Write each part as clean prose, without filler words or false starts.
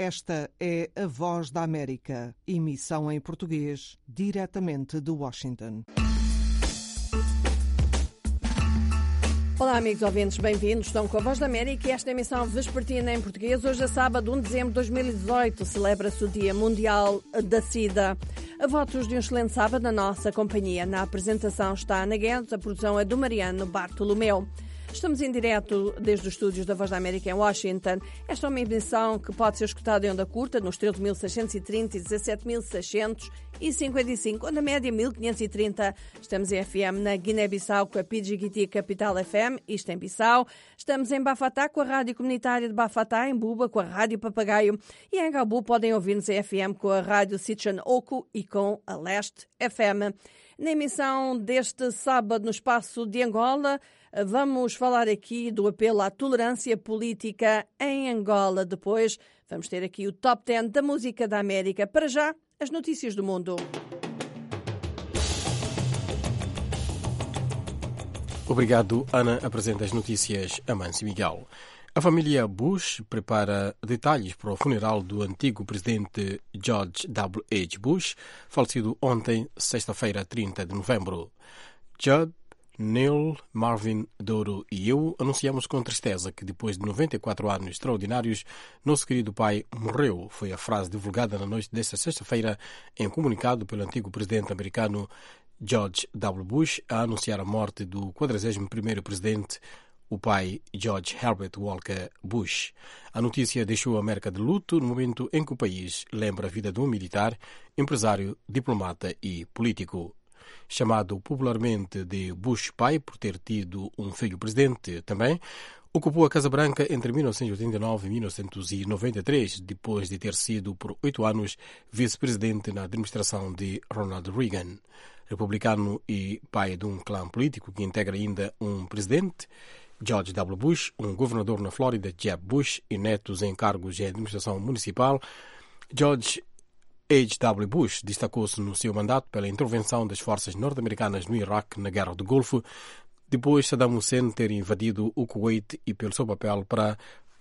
Esta é a Voz da América, emissão em português, diretamente de Washington. Olá, amigos ouvintes, bem-vindos. Estão com a Voz da América e esta emissão vespertina em português. Hoje é sábado, 1 de dezembro de 2018, celebra-se o Dia Mundial da SIDA. A votos de um excelente sábado na nossa companhia. Na apresentação está a Ana Guedes, a produção é do Mariano Bartolomeu. Estamos em direto desde os estúdios da Voz da América em Washington. Esta é uma emissão que pode ser escutada em onda curta, nos 13.630 e 17.655, onda média 1.530. Estamos em FM na Guiné-Bissau com a PGGT Capital FM, isto em Bissau. Estamos em Bafatá com a Rádio Comunitária de Bafatá, em Buba com a Rádio Papagaio. E em Gabu podem ouvir-nos em FM com a Rádio Sitchan Oku e com a Leste FM. Na emissão deste sábado no espaço de Angola, vamos falar aqui do apelo à tolerância política em Angola. Depois vamos ter aqui o Top 10 da música da América. Para já, as notícias do mundo. Obrigado, Ana. Apresenta as notícias Amâncio Miguel. A família Bush prepara detalhes para o funeral do antigo presidente George W. Bush, falecido ontem, sexta-feira, 30 de novembro. Judd, Neil, Marvin, Douro e eu anunciamos com tristeza que depois de 94 anos extraordinários, nosso querido pai morreu. Foi a frase divulgada na noite desta sexta-feira em comunicado pelo antigo presidente americano George W. Bush a anunciar a morte do 41º presidente, o pai George Herbert Walker Bush. A notícia deixou a América de luto no momento em que o país lembra a vida de um militar, empresário, diplomata e político. Chamado popularmente de Bush pai por ter tido um filho presidente também, ocupou a Casa Branca entre 1989 e 1993, depois de ter sido por 8 anos vice-presidente na administração de Ronald Reagan. Republicano e pai de um clã político que integra ainda um presidente, George W. Bush, um governador na Flórida, Jeb Bush, e netos em cargos de administração municipal, George H.W. Bush destacou-se no seu mandato pela intervenção das forças norte-americanas no Iraque na Guerra do Golfo, depois Saddam Hussein ter invadido o Kuwait e pelo seu papel para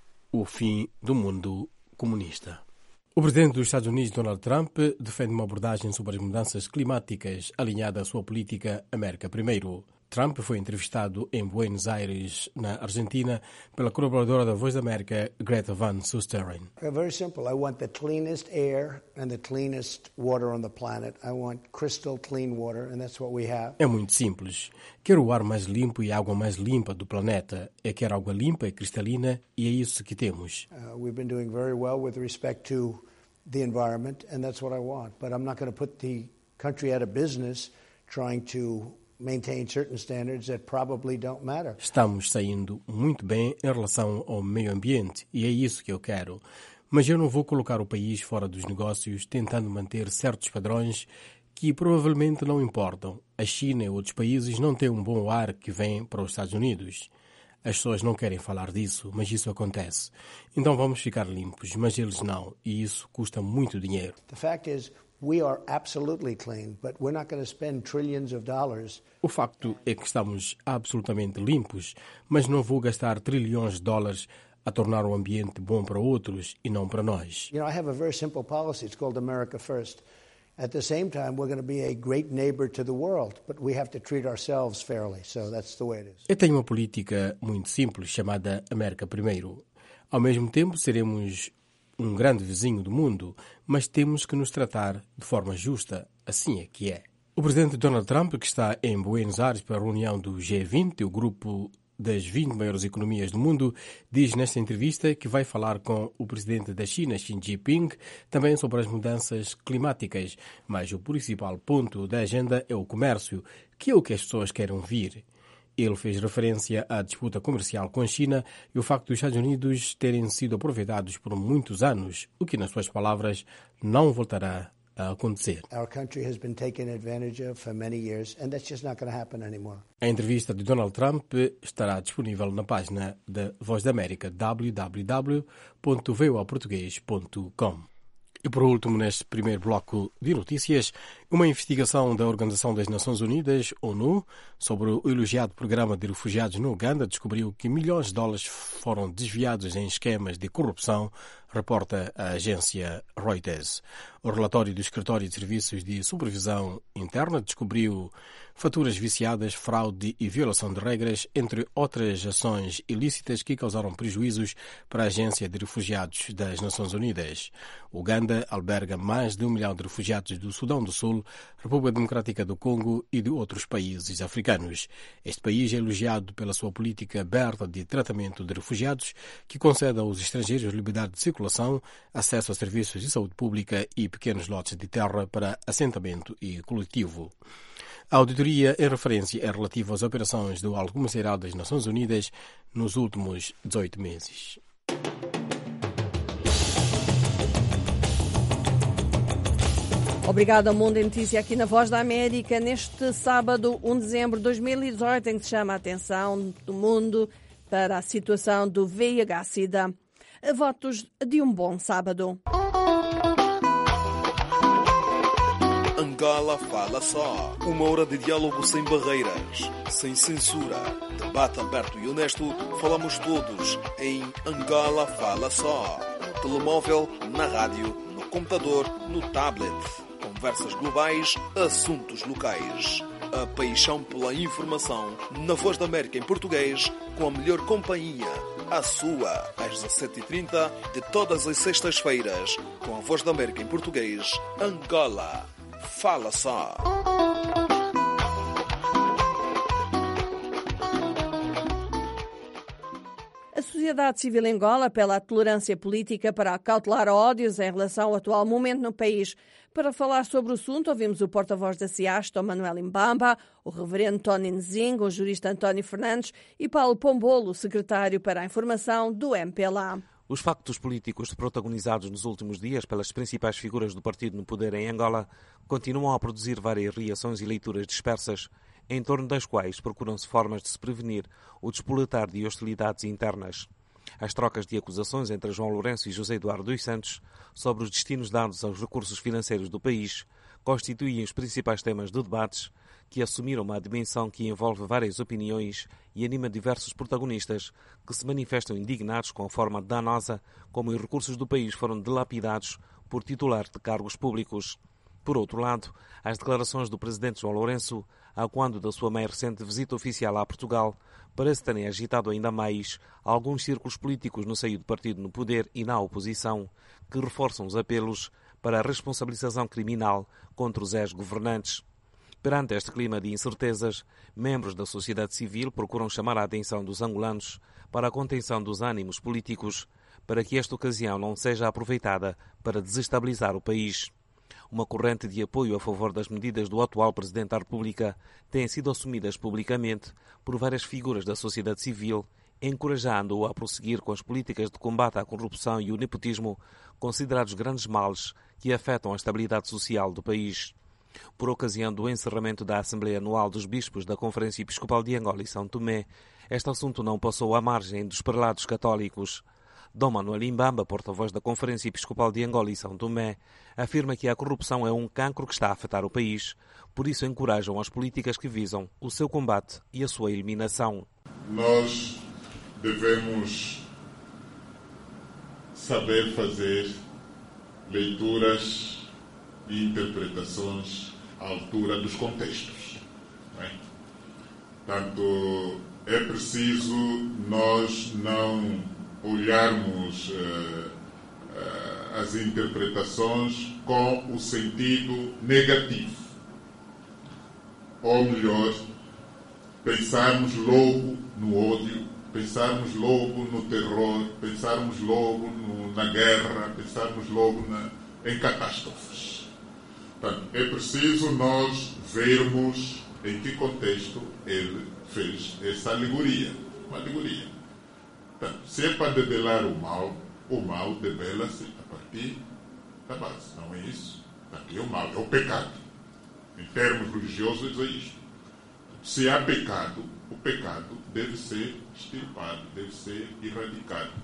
o fim do mundo comunista. O presidente dos Estados Unidos, Donald Trump, defende uma abordagem sobre as mudanças climáticas alinhada à sua política América Primeiro. Trump foi entrevistado em Buenos Aires, na Argentina, pela colaboradora da Voz da América, Greta Van Susteren. Very simple. I want the cleanest air and the cleanest water on the planet. I want crystal clean water, and that's what we have. É muito simples. Quero o ar mais limpo e a água mais limpa do planeta. Eu quero água limpa e cristalina, e é isso que temos. We've been doing very well with respect to the environment, and that's what I want. But I'm not going to put the country out of business trying to maintain certain standards that probably don't matter. Estamos saindo muito bem em relação ao meio ambiente e é isso que eu quero. Mas eu não vou colocar o país fora dos negócios tentando manter certos padrões que provavelmente não importam. A China e outros países não têm um bom ar que vem para os Estados Unidos. As pessoas não querem falar disso, mas isso acontece. Então vamos ficar limpos, mas eles não, e isso custa muito dinheiro. The fact is, we are absolutely clean, but we're not going to spend trillions of dollars. O facto é que estamos absolutamente limpos, mas não vou gastar trilhões de dólares a tornar o ambiente bom para outros e não para nós. You know, I have a very simple policy. It's called America First. At the same time, we're going to be a great neighbor to the world, but we have to treat ourselves fairly. So that's the way it is. Eu tenho uma política muito simples chamada América Primeiro. Ao mesmo tempo, seremos um grande vizinho do mundo, mas temos que nos tratar de forma justa. Assim é que é. O presidente Donald Trump, que está em Buenos Aires para a reunião do G20, o grupo das 20 maiores economias do mundo, diz nesta entrevista que vai falar com o presidente da China, Xi Jinping, também sobre as mudanças climáticas, mas o principal ponto da agenda é o comércio, que é o que as pessoas querem ouvir. Ele fez referência à disputa comercial com a China e o facto dos Estados Unidos terem sido aproveitados por muitos anos, o que, nas suas palavras, não voltará a acontecer. A entrevista de Donald Trump estará disponível na página da Voz da América, www.voaportugues.com. E por último, neste primeiro bloco de notícias, uma investigação da Organização das Nações Unidas, ONU, sobre o elogiado programa de refugiados no Uganda descobriu que milhões de dólares foram desviados em esquemas de corrupção, reporta a agência Reuters. O relatório do Escritório de Serviços de Supervisão Interna descobriu faturas viciadas, fraude e violação de regras, entre outras ações ilícitas que causaram prejuízos para a Agência de Refugiados das Nações Unidas. O Uganda alberga mais de 1 milhão de refugiados do Sudão do Sul, República Democrática do Congo e de outros países africanos. Este país é elogiado pela sua política aberta de tratamento de refugiados, que concede aos estrangeiros liberdade de circulação, acesso a serviços de saúde pública e pequenos lotes de terra para assentamento e coletivo. A auditoria em referência é relativa às operações do Alto Comissariado das Nações Unidas nos últimos 18 meses. Obrigada ao Mundo em Notícia aqui na Voz da América, neste sábado, 1 de dezembro de 2018, em que se chama a atenção do mundo para a situação do VIH-Sida. Votos de um bom sábado. Angola Fala Só. 1 hora de diálogo sem barreiras, sem censura. Debate aberto e honesto. Falamos todos em Angola Fala Só. No telemóvel, na rádio, no computador, no tablet. Conversas globais, assuntos locais. A paixão pela informação na Voz da América em português, com a melhor companhia. A sua, às 17h30 de todas as sextas-feiras, com a Voz da América em português, Angola Fala Só. A sociedade civil em Angola apela à tolerância política para acautelar ódios em relação ao atual momento no país. Para falar sobre o assunto, ouvimos o porta-voz da CIAST, Manuel Mbamba, o reverendo Tony Nzinga, o jurista António Fernandes e Paulo Pombolo, secretário para a informação do MPLA. Os factos políticos protagonizados nos últimos dias pelas principais figuras do partido no poder em Angola continuam a produzir várias reações e leituras dispersas, em torno das quais procuram-se formas de se prevenir o despoletar de hostilidades internas. As trocas de acusações entre João Lourenço e José Eduardo dos Santos sobre os destinos dados aos recursos financeiros do país constituem os principais temas de debates que assumiram uma dimensão que envolve várias opiniões e anima diversos protagonistas que se manifestam indignados com a forma danosa como os recursos do país foram dilapidados por titulares de cargos públicos. Por outro lado, as declarações do presidente João Lourenço, a quando da sua mais recente visita oficial a Portugal, parece terem agitado ainda mais alguns círculos políticos no seio do partido no poder e na oposição, que reforçam os apelos para a responsabilização criminal contra os ex-governantes. Perante este clima de incertezas, membros da sociedade civil procuram chamar a atenção dos angolanos para a contenção dos ânimos políticos, para que esta ocasião não seja aproveitada para desestabilizar o país. Uma corrente de apoio a favor das medidas do atual Presidente da República tem sido assumidas publicamente por várias figuras da sociedade civil, encorajando-o a prosseguir com as políticas de combate à corrupção e o nepotismo, considerados grandes males que afetam a estabilidade social do país. Por ocasião do encerramento da Assembleia Anual dos Bispos da Conferência Episcopal de Angola e São Tomé, este assunto não passou à margem dos prelados católicos. Dom Manuel Mbamba, porta-voz da Conferência Episcopal de Angola e São Tomé, afirma que a corrupção é um cancro que está a afetar o país, por isso encorajam as políticas que visam o seu combate e a sua eliminação. Nós devemos saber fazer leituras e interpretações à altura dos contextos. Não é? Portanto, é preciso nós não olharmos as interpretações com o sentido negativo. Ou melhor, pensarmos logo no ódio, pensarmos logo no terror, pensarmos logo na guerra, pensarmos logo em catástrofes. Portanto, é preciso nós vermos em que contexto ele fez essa alegoria. Uma alegoria. Portanto, se é para debelar o mal debela-se a partir da base. Não é isso? Aqui é o mal, é o pecado. Em termos religiosos é isto. Se há pecado, o pecado deve ser extirpado, deve ser erradicado.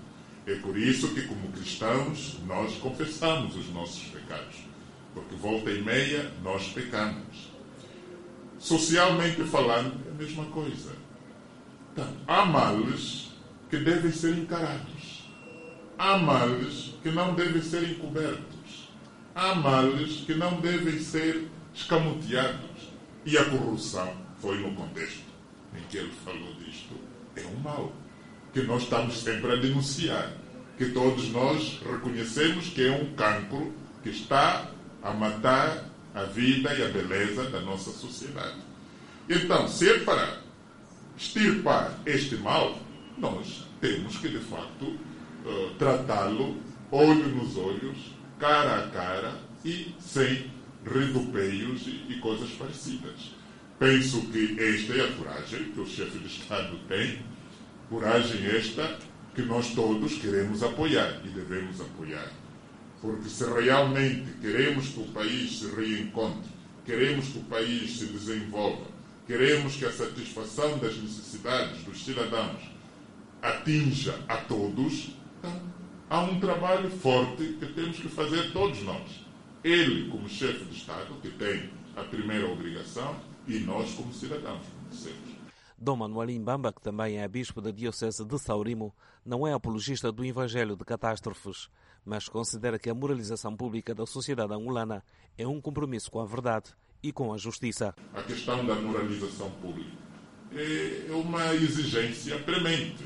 É por isso que, como cristãos, nós confessamos os nossos pecados. Porque volta e meia nós pecamos. Socialmente falando, é a mesma coisa. Então, há males que devem ser encarados. Há males que não devem ser encobertos. Há males que não devem ser escamoteados. E a corrupção foi no contexto em que ele falou disto. É um mal que nós estamos sempre a denunciar. Que todos nós reconhecemos que é um cancro que está a matar a vida e a beleza da nossa sociedade. Então, se é para extirpar este mal, nós temos que, de facto, tratá-lo olho nos olhos, cara a cara e sem redupeios e coisas parecidas. Penso que esta é a coragem que o chefe de Estado tem, coragem esta que nós todos queremos apoiar e devemos apoiar. Porque se realmente queremos que o país se reencontre, queremos que o país se desenvolva, queremos que a satisfação das necessidades dos cidadãos atinja a todos, então há um trabalho forte que temos que fazer todos nós. Ele, como chefe de Estado, que tem a primeira obrigação, e nós, como cidadãos, como sempre. Dom Manuel Imbamba, que também é bispo da Diocese de Saurimo, não é apologista do Evangelho de catástrofes, mas considera que a moralização pública da sociedade angolana é um compromisso com a verdade e com a justiça. A questão da moralização pública é uma exigência premente.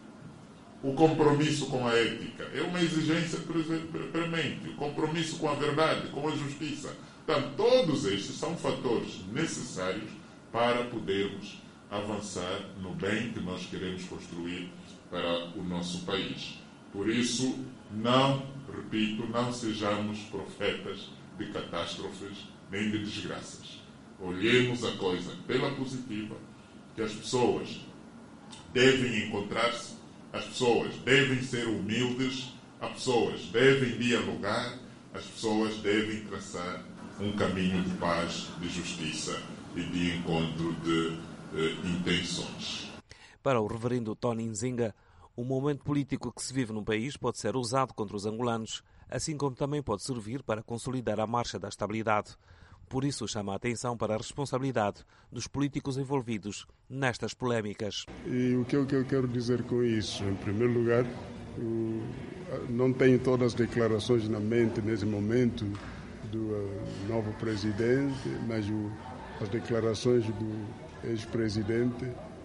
O compromisso com a ética é uma exigência premente. O compromisso com a verdade, com a justiça. Portanto, todos estes são fatores necessários para podermos avançar no bem que nós queremos construir para o nosso país. Por isso, não sejamos profetas de catástrofes nem de desgraças. Olhemos a coisa pela positiva, que as pessoas devem encontrar-se, as pessoas devem ser humildes, as pessoas devem dialogar, as pessoas devem traçar um caminho de paz, de justiça e de encontro de intenções. Para o reverendo Tony Nzinga, o momento político que se vive no país pode ser usado contra os angolanos, assim como também pode servir para consolidar a marcha da estabilidade. Por isso chama a atenção para a responsabilidade dos políticos envolvidos nestas polémicas. E o que eu quero dizer com isso? Em primeiro lugar, não tenho todas as declarações na mente nesse momento do novo presidente, mas as declarações do ex-presidente,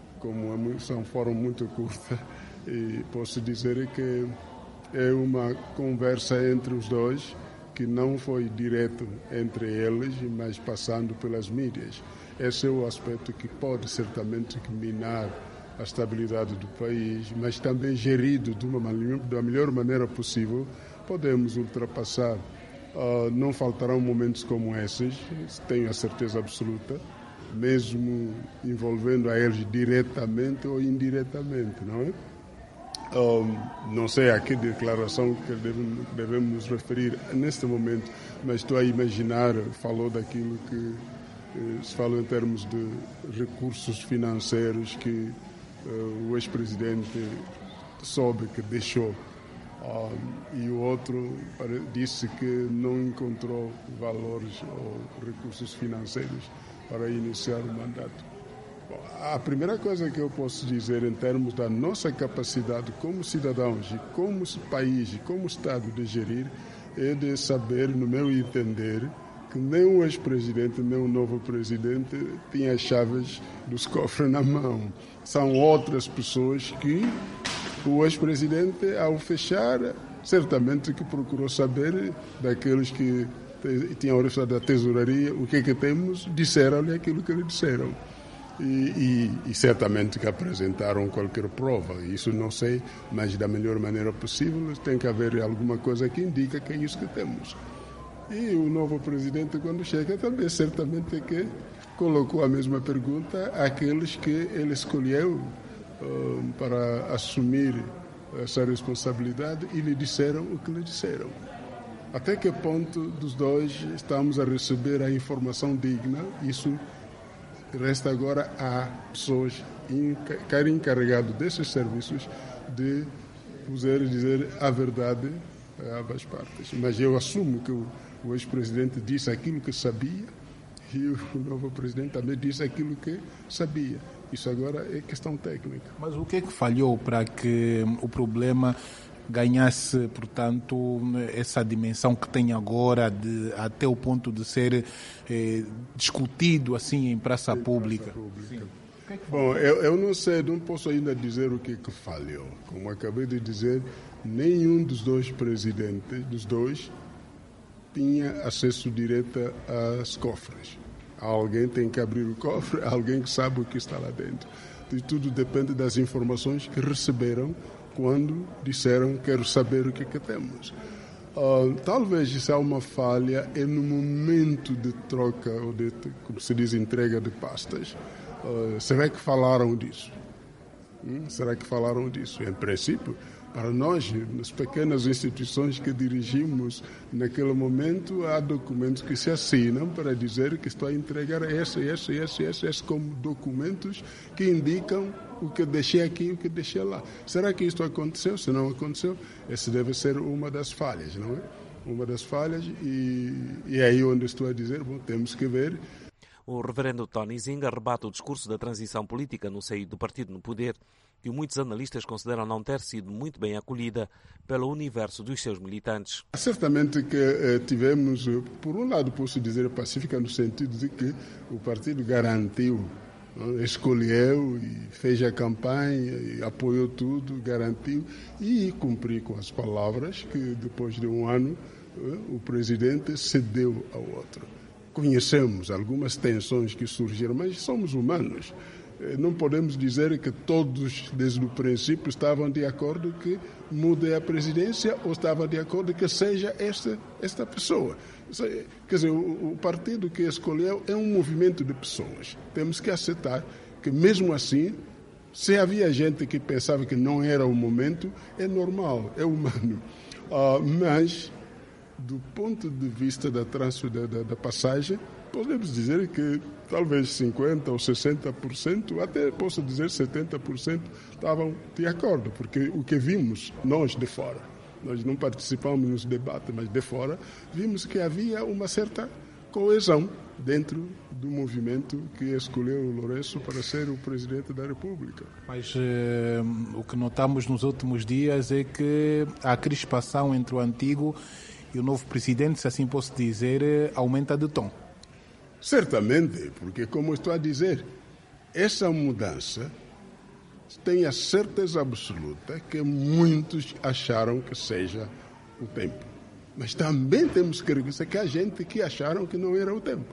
foram muito curtas, e posso dizer que é uma conversa entre os dois, que não foi direto entre eles, mas passando pelas mídias. Esse é o aspecto que pode certamente minar a estabilidade do país, mas também gerido da melhor maneira possível, podemos ultrapassar. Não faltarão momentos como esses, tenho a certeza absoluta, mesmo envolvendo a eles diretamente ou indiretamente, não é? Não sei a que declaração que devemos nos referir neste momento, mas estou a imaginar, falou daquilo que se fala em termos de recursos financeiros que o ex-presidente soube que deixou. E o outro disse que não encontrou valores ou recursos financeiros para iniciar o mandato. A primeira coisa que eu posso dizer em termos da nossa capacidade como cidadãos e como país e como Estado de gerir é de saber, no meu entender, que nem o ex-presidente nem o novo presidente têm as chaves dos cofres na mão. São outras pessoas que o ex-presidente, ao fechar, certamente que procurou saber daqueles que tinham origem da tesouraria o que é que temos, disseram-lhe aquilo que lhe disseram. E certamente que apresentaram qualquer prova. Isso não sei, mas da melhor maneira possível tem que haver alguma coisa que indica que é isso que temos. E o novo presidente, quando chega, também certamente que colocou a mesma pergunta àqueles que ele escolheu para assumir essa responsabilidade e lhe disseram o que lhe disseram. Até que ponto dos dois estamos a receber a informação digna? Isso resta agora a pessoas encarregadas desses serviços de puder dizer a verdade a ambas partes. Mas eu assumo que o ex-presidente disse aquilo que sabia e o novo presidente também disse aquilo que sabia. Isso agora é questão técnica. Mas o que é que falhou para que o problema ganhasse, portanto, essa dimensão que tem agora, até o ponto de ser discutido assim em praça pública? Bom, eu não sei, não posso ainda dizer o que falhou. Como acabei de dizer, nenhum dos dois presidentes, tinha acesso direto às cofres. Alguém tem que abrir o cofre, alguém que sabe o que está lá dentro. E tudo depende das informações que receberam quando disseram quero saber o que temos. Talvez se há uma falha é no momento de troca, ou de, como se diz, entrega de pastas. Será que falaram disso? Será que falaram disso? Em princípio, para nós, nas pequenas instituições que dirigimos, naquele momento, há documentos que se assinam para dizer que estou a entregar esse como documentos que indicam o que deixei aqui e o que deixei lá. Será que isto aconteceu? Se não aconteceu, essa deve ser uma das falhas, não é? Uma das falhas e é aí onde estou a dizer, bom, temos que ver. O reverendo Tony Zinga rebate o discurso da transição política no seio do partido no poder, que muitos analistas consideram não ter sido muito bem acolhida pelo universo dos seus militantes. Certamente que tivemos, por um lado posso dizer pacífica, no sentido de que o partido garantiu, escolheu e fez a campanha, e apoiou tudo, garantiu e cumpriu com as palavras que depois de um ano o presidente cedeu ao outro. Conhecemos algumas tensões que surgiram, mas somos humanos. Não podemos dizer que todos, desde o princípio, estavam de acordo que mude a presidência ou estavam de acordo que seja esta pessoa. Quer dizer, o partido que escolheu é um movimento de pessoas. Temos que aceitar que, mesmo assim, se havia gente que pensava que não era o momento, é normal, é humano. Mas, do ponto de vista da passagem, podemos dizer que talvez 50% ou 60%, até posso dizer 70%, estavam de acordo, porque o que vimos nós de fora, nós não participamos nos debates, mas de fora, vimos que havia uma certa coesão dentro do movimento que escolheu o Lourenço para ser o presidente da República. Mas o que notamos nos últimos dias é que a crispação entre o antigo e o novo presidente, se assim posso dizer, aumenta de tom. Certamente, porque, como estou a dizer, essa mudança tenho a certeza absoluta que muitos acharam que seja o tempo. Mas também temos que reconhecer que há gente que acharam que não era o tempo.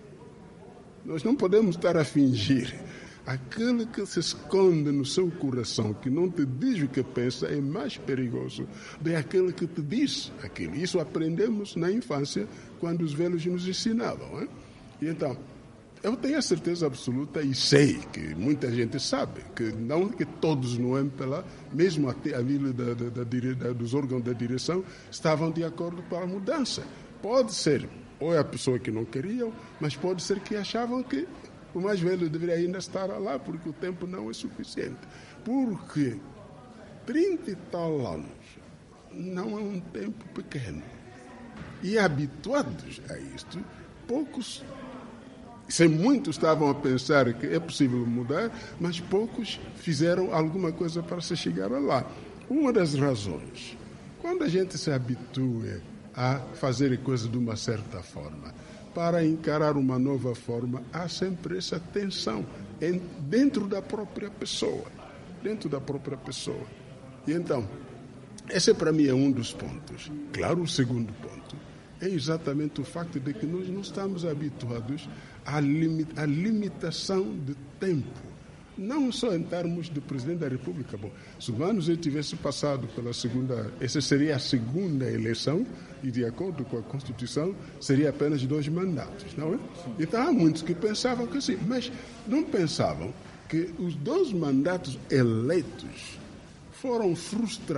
Nós não podemos estar a fingir. Aquele que se esconde no seu coração, que não te diz o que pensa, é mais perigoso do que aquele que te diz aquilo. Isso aprendemos na infância, quando os velhos nos ensinavam. Hein? E então, eu tenho a certeza absoluta e sei que muita gente sabe, que não que todos no MPLA, mesmo até a nível dos órgãos da direção, estavam de acordo para a mudança. Pode ser, ou é a pessoa que não queriam, mas pode ser que achavam que o mais velho deveria ainda estar lá, porque o tempo não é suficiente. Porque 30 e tal anos não é um tempo pequeno. E habituados a isto, poucos, se muitos estavam a pensar que é possível mudar, mas poucos fizeram alguma coisa para se chegar lá. Uma das razões, quando a gente se habitua a fazer coisas de uma certa forma, para encarar uma nova forma, há sempre essa tensão dentro da própria pessoa. Dentro da própria pessoa. E então, esse para mim é um dos pontos. Claro, o segundo ponto é exatamente o facto de que nós não estamos habituados à limitação de tempo. Não só em termos de Presidente da República. Bom, se o Manuel tivesse passado pela segunda, essa seria a segunda eleição, e de acordo com a Constituição, seria apenas 2 mandatos, não é? Então há muitos que pensavam que sim, mas não pensavam que os 2 mandatos eleitos foram frustrados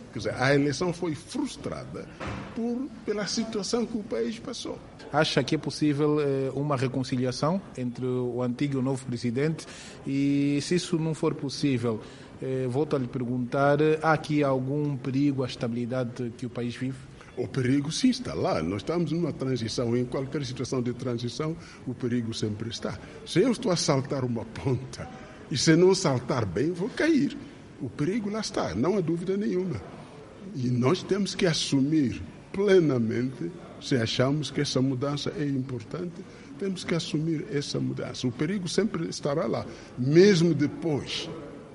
Quer dizer, a eleição foi frustrada pela situação que o país passou. Acha que é possível uma reconciliação entre o antigo e o novo presidente? E se isso não for possível, volto a lhe perguntar, há aqui algum perigo à estabilidade que o país vive? O perigo sim está lá. Nós estamos numa transição. Em qualquer situação de transição, o perigo sempre está. Se eu estou a saltar uma ponta e se não saltar bem, vou cair. O perigo lá está, não há dúvida nenhuma. E nós temos que assumir plenamente, se achamos que essa mudança é importante, temos que assumir essa mudança. O perigo sempre estará lá, mesmo depois.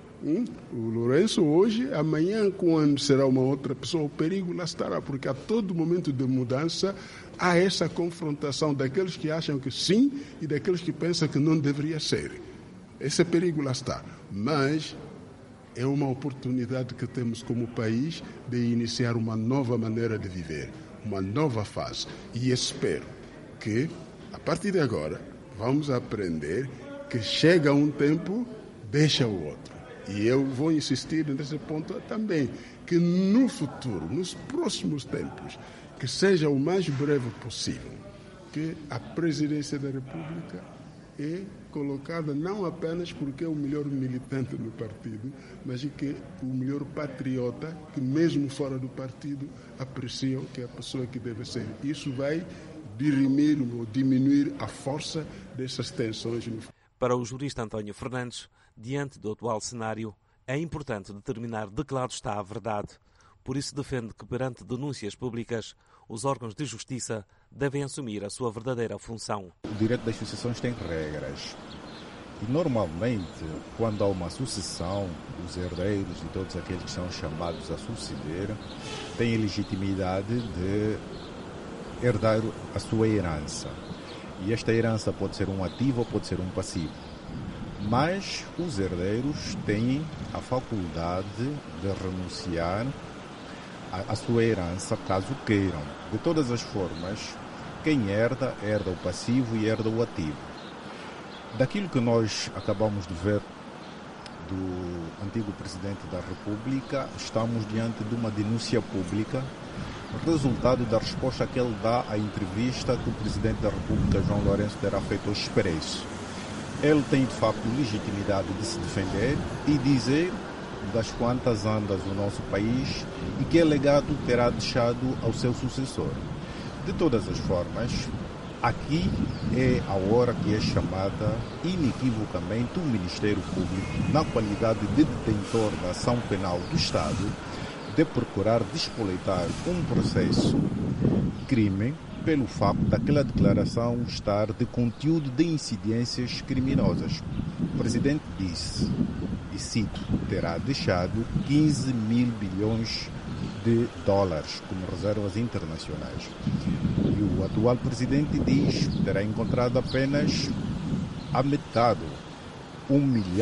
O Lourenço hoje, amanhã, quando será uma outra pessoa, o perigo lá estará, porque a todo momento de mudança há essa confrontação daqueles que acham que sim e daqueles que pensam que não deveria ser. Esse perigo lá está. Mas é uma oportunidade que temos como país de iniciar uma nova maneira de viver, uma nova fase. E espero que, a partir de agora, vamos aprender que chega um tempo, deixa o outro. E eu vou insistir nesse ponto também, que no futuro, nos próximos tempos, que seja o mais breve possível, que a presidência da República é colocada não apenas porque é o melhor militante do partido, mas que o melhor patriota, que mesmo fora do partido apreciam que é a pessoa que deve ser. Isso vai dirimir ou diminuir a força dessas tensões. Para o jurista António Fernandes, diante do atual cenário, é importante determinar de que lado está a verdade. Por isso defende que, perante denúncias públicas, os órgãos de justiça devem assumir a sua verdadeira função. O direito das sucessões tem regras. E, normalmente, quando há uma sucessão, os herdeiros e todos aqueles que são chamados a suceder têm legitimidade de herdar a sua herança. E esta herança pode ser um ativo ou pode ser um passivo. Mas os herdeiros têm a faculdade de renunciar a sua herança, caso queiram. De todas as formas, quem herda o passivo e herda o ativo. Daquilo que nós acabamos de ver do antigo presidente da República, estamos diante de uma denúncia pública, resultado da resposta que ele dá à entrevista que o presidente da República, João Lourenço, terá feito ao Expresso. Ele tem, de facto, legitimidade de se defender e dizer das quantas andas o nosso país e que legado terá deixado ao seu sucessor. De todas as formas, aqui é a hora que é chamada inequivocamente o Ministério Público, na qualidade de detentor da ação penal do Estado, de procurar despoleitar um processo crime pelo facto daquela declaração estar de conteúdo de incidências criminosas. O presidente disse, e cito, terá deixado 15 mil bilhões de dólares como reservas internacionais. E o atual presidente diz que terá encontrado apenas a metade, 1,5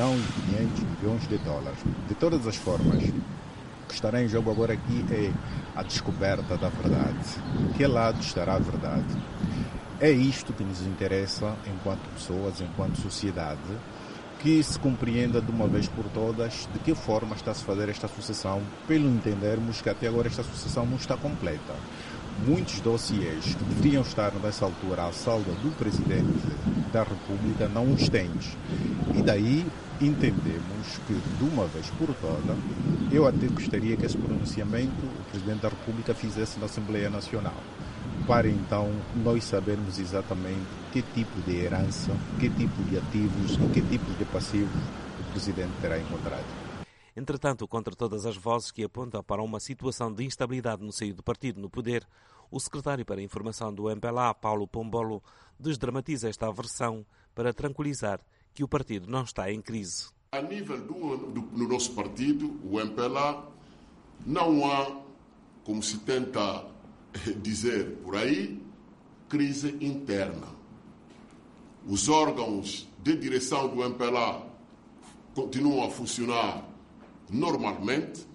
milhão de dólares. De todas as formas, o que estará em jogo agora aqui é a descoberta da verdade. De que lado estará a verdade? É isto que nos interessa enquanto pessoas, enquanto sociedade, que se compreenda de uma vez por todas de que forma está-se a fazer esta sucessão, pelo entendermos que até agora esta sucessão não está completa. Muitos dossiês que deveriam estar nessa altura à salva do Presidente da República não os têm. E daí entendemos que, de uma vez por toda, eu até gostaria que esse pronunciamento o Presidente da República fizesse na Assembleia Nacional, para então nós sabermos exatamente que tipo de herança, que tipo de ativos e que tipo de passivos o Presidente terá encontrado. Entretanto, contra todas as vozes que apontam para uma situação de instabilidade no seio do partido no poder, o secretário para a Informação do MPLA, Paulo Pombolo, desdramatiza esta aversão para tranquilizar que o partido não está em crise. A nível do nosso partido, o MPLA, não há, como se tenta dizer por aí, crise interna. Os órgãos de direção do MPLA continuam a funcionar normalmente.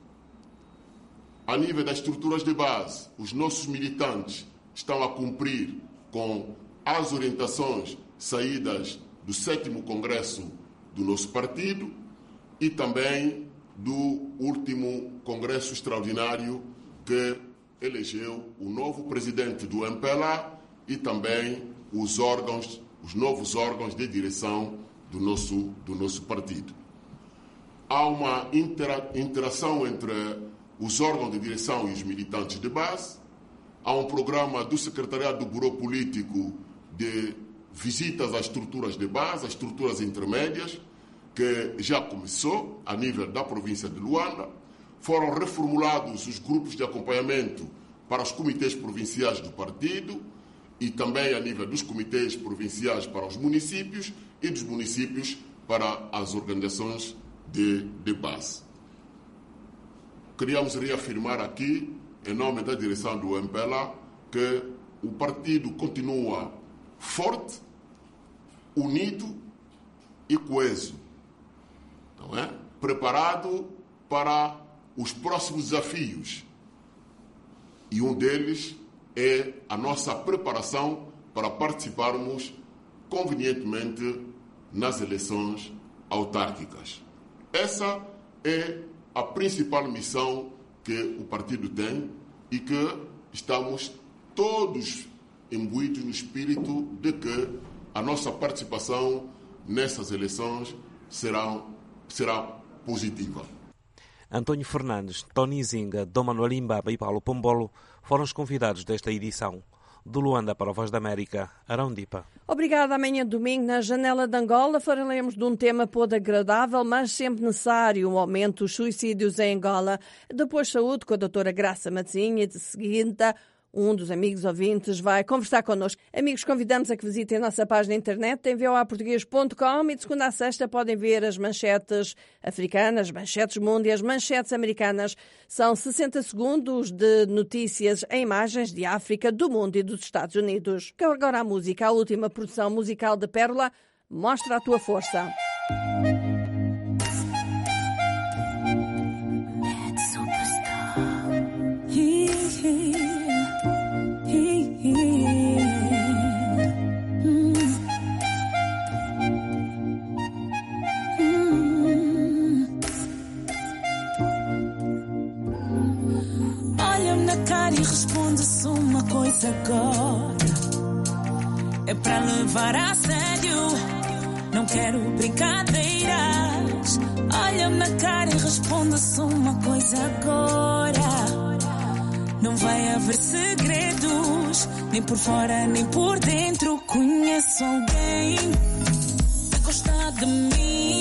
A nível das estruturas de base, os nossos militantes estão a cumprir com as orientações saídas do 7º Congresso do nosso partido e também do último Congresso Extraordinário que elegeu o novo presidente do MPLA e também os novos órgãos de direção do nosso partido. Há uma interação entre os órgãos de direção e os militantes de base. Há um programa do Secretariado do Bureau Político de visitas às estruturas de base, às estruturas intermédias, que já começou a nível da província de Luanda. Foram reformulados os grupos de acompanhamento para os comitês provinciais do partido e também a nível dos comitês provinciais para os municípios e dos municípios para as organizações de base. Queríamos reafirmar aqui, em nome da direção do MPLA, que o partido continua forte, unido e coeso, não é? Preparado para os próximos desafios. E um deles é a nossa preparação para participarmos convenientemente nas eleições autárquicas. Essa é a principal missão que o partido tem e que estamos todos imbuídos no espírito de que a nossa participação nessas eleições será positiva. António Fernandes, Tony Zinga, Dom Manuel Imbaba e Paulo Pombolo foram os convidados desta edição. De Luanda para a Voz da América, Arão Dipa. Obrigada. Amanhã domingo, na Janela de Angola, falaremos de um tema pouco agradável, mas sempre necessário, um aumento dos suicídios em Angola. Depois, saúde com a doutora Graça Matzinha. De seguida, um dos amigos ouvintes vai conversar connosco. Amigos, convidamos a que visitem a nossa página na internet, em voaportugues.com, e de segunda a sexta podem ver as manchetes africanas, manchetes mundo e as manchetes americanas. São 60 segundos de notícias em imagens de África, do mundo e dos Estados Unidos. Agora a música, a última produção musical de Pérola, Mostra a Tua Força. E responde-se uma coisa agora, é para levar a sério, não quero brincadeiras. Olha-me na cara e responde-se uma coisa agora, não vai haver segredos, nem por fora nem por dentro. Conheço alguém que gosta de mim,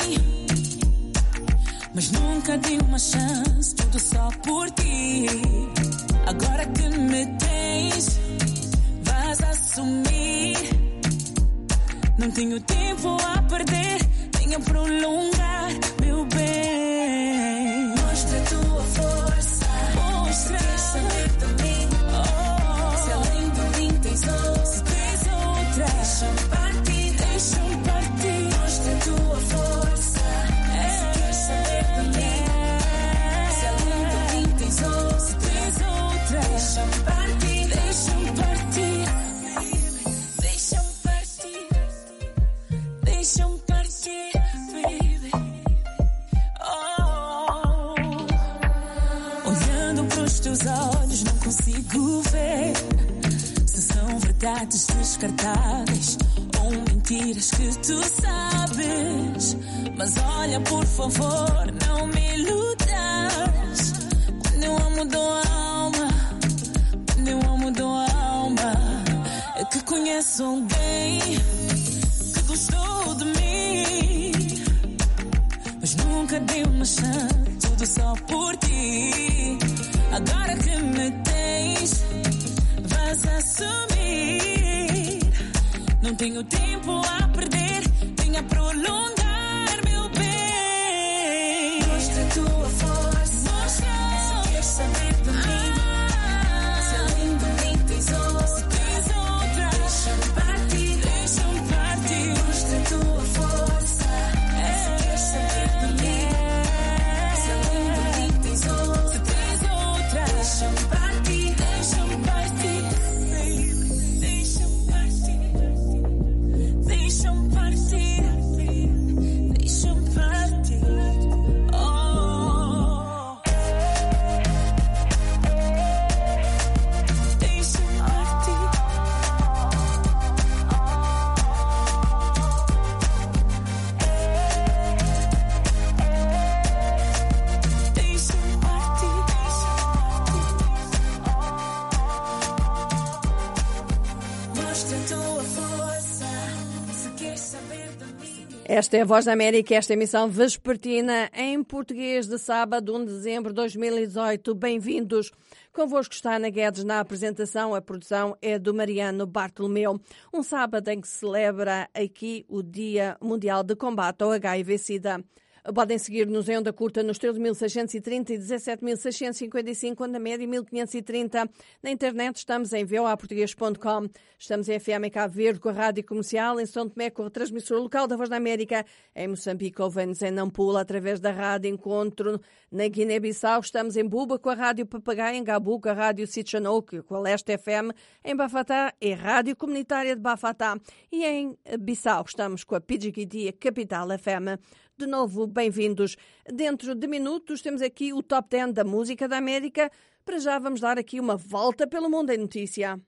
mas nunca dei uma chance, tudo só por ti. Agora que me tens, vais assumir. Não tenho tempo a perder, tenho a prolongar, meu bem. Mostra a tua força, mostra. Queres saber de mim? Oh, se além de mim tens outra, se tens outra, deixa-me partir, deixa-me partir. Mostra a tua força, se queres saber de mim? Se além de mim tens outra, se tens outra, deixa-me partir, deixa-me partir, deixa-me partir, deixa-me partir, baby. Oh. Olhando para os teus olhos não consigo ver se são verdades descartáveis ou mentiras que tu sabes. Mas olha, por favor, não me iludas. Quando eu amo dou a alma, quando eu amo dou a alma. É que conheço alguém que gostou de mim, mas nunca dei uma chance, tudo só por ti. Agora que me tens, vais assumir. Não tenho tempo a perder, tenho a prolongar, meu bem. Mostra a tua força, mostra. Se queres saber de mim, se além de mim tens outra, se tens outra, deixa-me partir, deixa-me partir. Mostra a tua força, se queres saber de mim, se além de mim tens outra, se tens outra, deixa-me partir, deixa-me partir, baby, deixa-me partir, deixa-me partir. Esta é a Voz da América, esta emissão vespertina em português de sábado, 1 de dezembro de 2018. Bem-vindos. Convosco está Ana Guedes na apresentação. A produção é do Mariano Bartolomeu. Um sábado em que se celebra aqui o Dia Mundial de Combate ao HIV-Sida. Podem seguir-nos em onda curta nos 13.630 e 17.655, onda média 1.530. Na internet estamos em voaportugues.com. Estamos em FM em Cabo Verde com a Rádio Comercial, em São Tomé com a transmissora local da Voz da América, em Moçambique ouve-nos em Nampula através da Rádio Encontro. Na Guiné-Bissau estamos em Buba com a Rádio Papagaio, em Gabu com a Rádio Sitchanouk, com a Leste FM, em Bafatá é Rádio Comunitária de Bafatá e em Bissau estamos com a Pidgikiti, a Capital FM. De novo, bem-vindos. Dentro de minutos temos aqui o Top 10 da Música da América. Para já vamos dar aqui uma volta pelo mundo em notícia.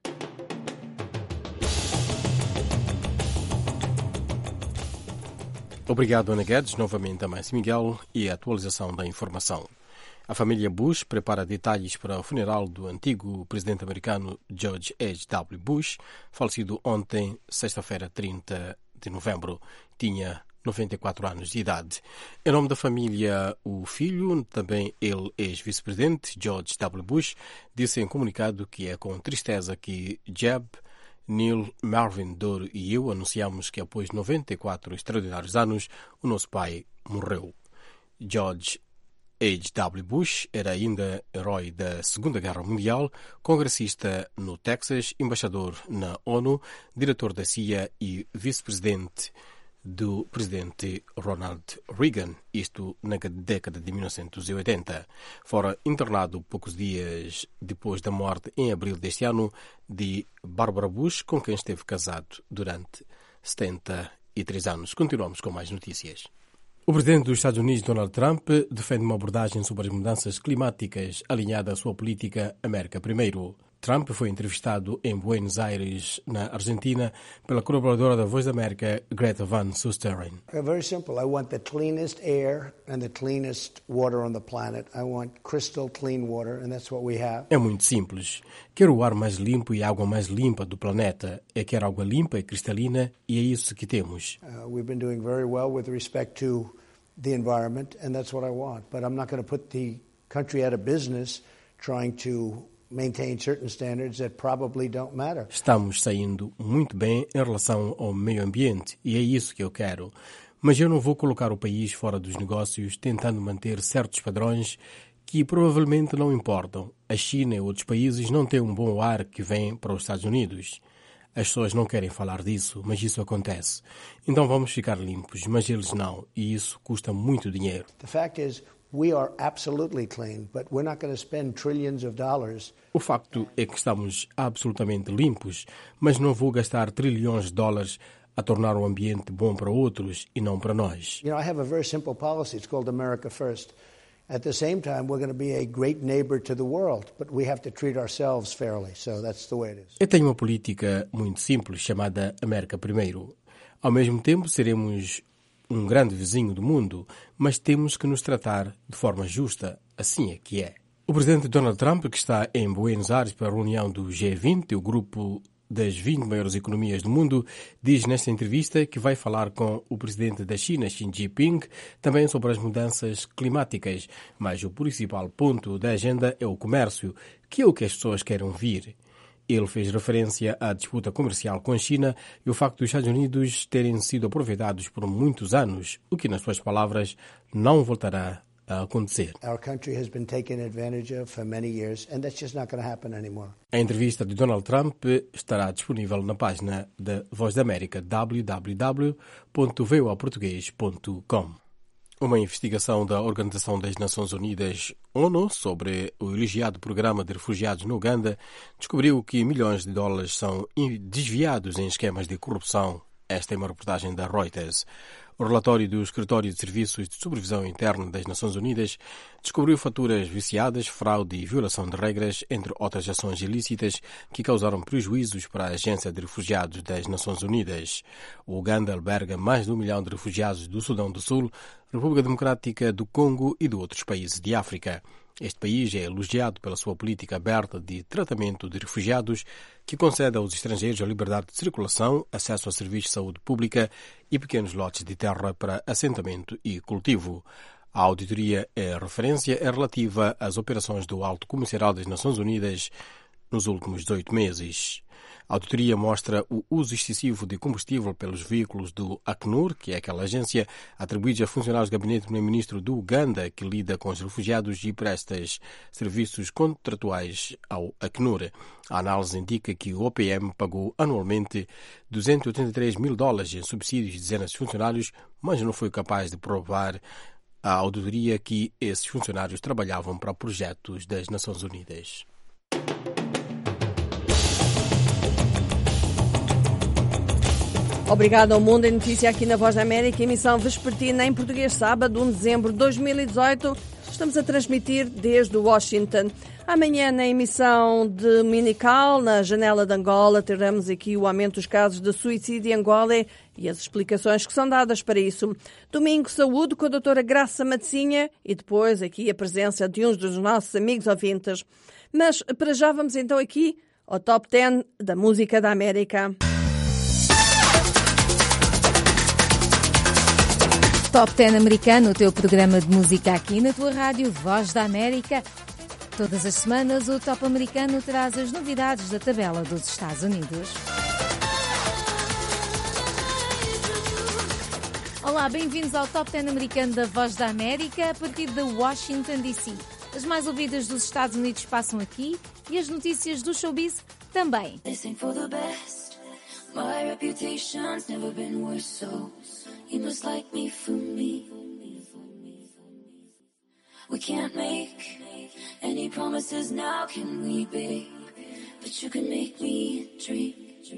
Obrigado, Ana Guedes, novamente a Mãe Miguel e a atualização da informação. A família Bush prepara detalhes para o funeral do antigo presidente americano George H.W. Bush, falecido ontem, sexta-feira, 30 de novembro. Tinha 94 anos de idade. Em nome da família, o filho, também ele ex-vice-presidente, George W. Bush, disse em comunicado que é com tristeza que Jeb, Neil, Marvin, Douro e eu anunciamos que após 94 extraordinários anos, o nosso pai morreu. George H.W. Bush era ainda herói da Segunda Guerra Mundial, congressista no Texas, embaixador na ONU, diretor da CIA e vice-presidente do presidente Ronald Reagan, isto na década de 1980. Fora internado poucos dias depois da morte, em abril deste ano, de Barbara Bush, com quem esteve casado durante 73 anos. Continuamos com mais notícias. O presidente dos Estados Unidos, Donald Trump, defende uma abordagem sobre as mudanças climáticas alinhada à sua política América Primeiro. Trump foi entrevistado em Buenos Aires, na Argentina, pela colaboradora da Voz da América, Greta Van Susteren. Very simple. I want the cleanest air and the cleanest water on the planet. I want crystal clean water, and that's what we have. É muito simples. Quero o ar mais limpo e a água mais limpa do planeta. Eu quero água limpa e cristalina e é isso que temos. We've been doing very well with respect to the environment, and that's what I want. But I'm not going to put the country out of business trying to maintain certain standards that probably don't matter. Estamos saindo muito bem em relação ao meio ambiente e é isso que eu quero. Mas eu não vou colocar o país fora dos negócios tentando manter certos padrões que provavelmente não importam. A China e outros países não têm um bom ar que vem para os Estados Unidos. As pessoas não querem falar disso, mas isso acontece. Então vamos ficar limpos, mas eles não, e isso custa muito dinheiro. The fact is, we are absolutely clean, but we're not going to spend trillions of dollars. O facto é que estamos absolutamente limpos, mas não vou gastar trilhões de dólares a tornar o ambiente bom para outros e não para nós. You know, I have a very simple policy. It's called America First. At the same time, we're going to be a great neighbor to the world, but we have to treat ourselves fairly. So that's the way it is. Eu tenho uma política muito simples chamada América Primeiro. Ao mesmo tempo, seremos um grande vizinho do mundo, mas temos que nos tratar de forma justa. Assim é que é. O presidente Donald Trump, que está em Buenos Aires para a reunião do G20, o grupo das 20 maiores economias do mundo, diz nesta entrevista que vai falar com o presidente da China, Xi Jinping, também sobre as mudanças climáticas. Mas o principal ponto da agenda é o comércio, que é o que as pessoas querem ouvir. Ele fez referência à disputa comercial com a China e o facto dos Estados Unidos terem sido aproveitados por muitos anos, o que, nas suas palavras, não voltará a acontecer. Our country has been taken advantage of for many years, and that's just not going to happen anymore. A entrevista de Donald Trump estará disponível na página da Voz da América, www.voaportugues.com. Uma investigação da Organização das Nações Unidas, ONU, sobre o elogiado programa de refugiados no Uganda, descobriu que milhões de dólares são desviados em esquemas de corrupção. Esta é uma reportagem da Reuters. O relatório do Escritório de Serviços de Supervisão Interna das Nações Unidas descobriu faturas viciadas, fraude e violação de regras, entre outras ações ilícitas que causaram prejuízos para a Agência de Refugiados das Nações Unidas. O Uganda alberga mais de 1 milhão de refugiados do Sudão do Sul, República Democrática do Congo e de outros países de África. Este país é elogiado pela sua política aberta de tratamento de refugiados, que concede aos estrangeiros a liberdade de circulação, acesso a serviços de saúde pública e pequenos lotes de terra para assentamento e cultivo. A auditoria referência é relativa às operações do Alto Comissariado das Nações Unidas nos últimos 18 meses. A auditoria mostra o uso excessivo de combustível pelos veículos do Acnur, que é aquela agência atribuída a funcionários do gabinete do primeiro-ministro do Uganda, que lida com os refugiados e presta serviços contratuais ao Acnur. A análise indica que o OPM pagou anualmente $283 mil em subsídios de dezenas de funcionários, mas não foi capaz de provar a auditoria que esses funcionários trabalhavam para projetos das Nações Unidas. Obrigado ao Mundo em Notícia aqui na Voz da América, emissão vespertina em português, sábado, 1 de dezembro de 2018. Estamos a transmitir desde Washington. Amanhã, na emissão dominical, na Janela de Angola, teremos aqui o aumento dos casos de suicídio em Angola e as explicações que são dadas para isso. Domingo, saúde com a doutora Graça Matezinha e depois aqui a presença de uns dos nossos amigos ouvintes. Mas para já vamos então aqui ao Top 10 da música da América. Top 10 americano, o teu programa de música aqui na tua rádio Voz da América. Todas as semanas o Top americano traz as novidades da tabela dos Estados Unidos. Olá, bem-vindos ao Top 10 americano da Voz da América a partir de Washington, D.C. As mais ouvidas dos Estados Unidos passam aqui e as notícias do showbiz também. My reputation's never been worse, so you must like me for me. We can't make any promises now, can we, babe? But you can make me dream.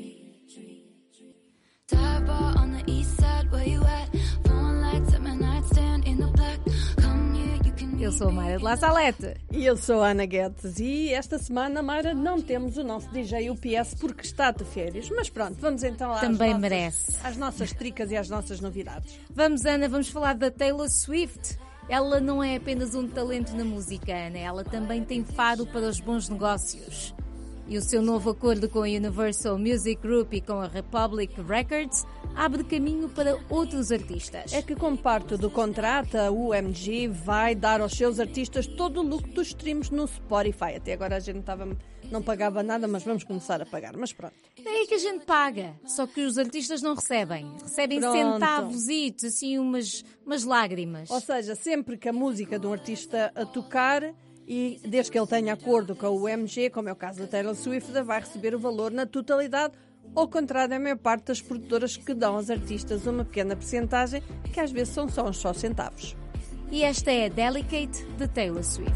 Dive bar on the east side, where you at? Phone lights at my nightstand in the black. Eu sou a Mayra de La Salete. E eu sou a Ana Guedes. E esta semana, Mayra, não temos o nosso DJ UPS porque está de férias. Mas pronto, vamos então às nossas tricas e às nossas novidades. Vamos, Ana, vamos falar da Taylor Swift. Ela não é apenas um talento na música, Ana. Ela também tem faro para os bons negócios. E o seu novo acordo com a Universal Music Group e com a Republic Records abre caminho para outros artistas. É que, como parte do contrato, a UMG vai dar aos seus artistas todo o lucro dos streams no Spotify. Até agora a gente não pagava nada, mas vamos começar a pagar. Mas pronto. É aí que a gente paga, só que os artistas não recebem. Recebem centavositos, assim umas lágrimas. Ou seja, sempre que a música de um artista a tocar, e desde que ele tenha acordo com a UMG, como é o caso da Taylor Swift, vai receber o valor na totalidade. Ao contrário da maior parte das produtoras que dão aos artistas uma pequena percentagem, que às vezes são só uns só centavos. E esta é a Delicate, de Taylor Swift.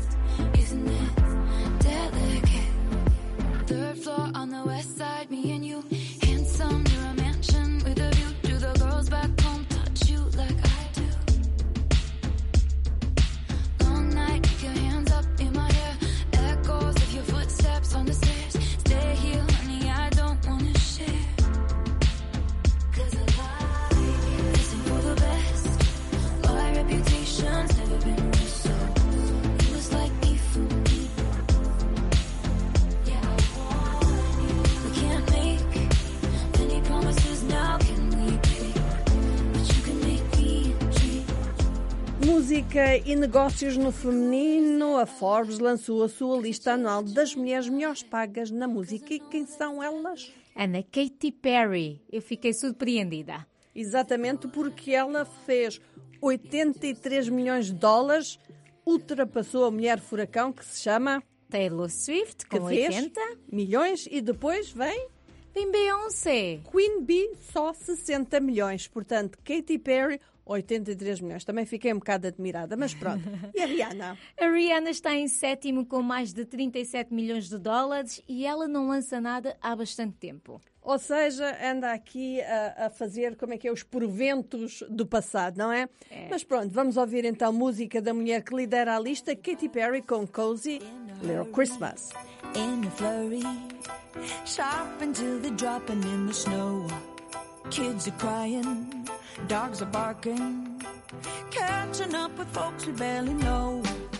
Música e negócios no feminino, a Forbes lançou a sua lista anual das mulheres melhores pagas na música. E quem são elas? Ana, Katy Perry. Eu fiquei surpreendida. Exatamente, porque ela fez $83 milhões, ultrapassou a mulher furacão que se chama Taylor Swift, com que 80 milhões, e depois vem Beyoncé. Queen Bee, só 60 milhões. Portanto, Katy Perry, 83 milhões. Também fiquei um bocado admirada, mas pronto. E a Rihanna? A Rihanna está em sétimo com mais de $37 milhões e ela não lança nada há bastante tempo. Ou seja, anda aqui a fazer os proventos do passado, não é? Mas pronto, vamos ouvir então a música da mulher que lidera a lista, Katy Perry com Cozy Little Christmas. In a flurry, sharp until they're dropping in the snow. Kids are crying, dogs are barking, catching up with folks we barely know.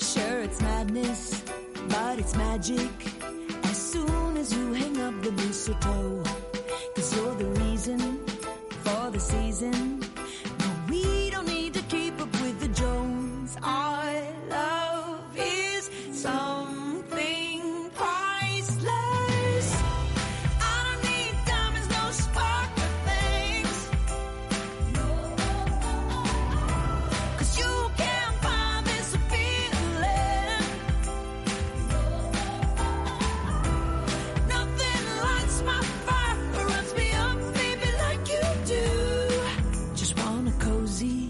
Sure, it's madness, but it's magic. As soon as you hang up the mistletoe, 'cause you're the reason for the season. No, we don't need to keep up with the Jones. Our love is something priceless. I don't need diamonds, no sparkle things. 'Cause you can't buy this feeling. Nothing lights my fire or runs me up, baby, like you do. Just want a cozy.